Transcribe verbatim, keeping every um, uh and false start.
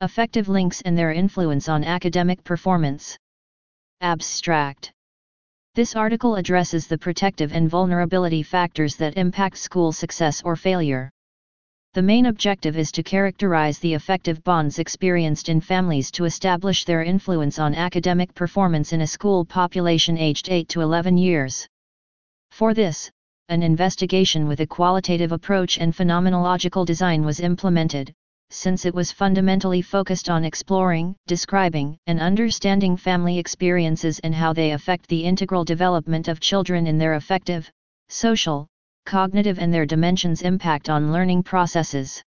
Affective links and their influence on academic performance. Abstract. This article addresses the protective and vulnerability factors that impact school success or failure. The main objective is to characterize the affective bonds experienced in families to establish their influence on academic performance in a school population aged eight to eleven years. For this, an investigation with a qualitative approach and phenomenological design was implemented, since it was fundamentally focused on exploring, describing, and understanding family experiences and how they affect the integral development of children in their affective, social, cognitive and their dimensions' impact on learning processes.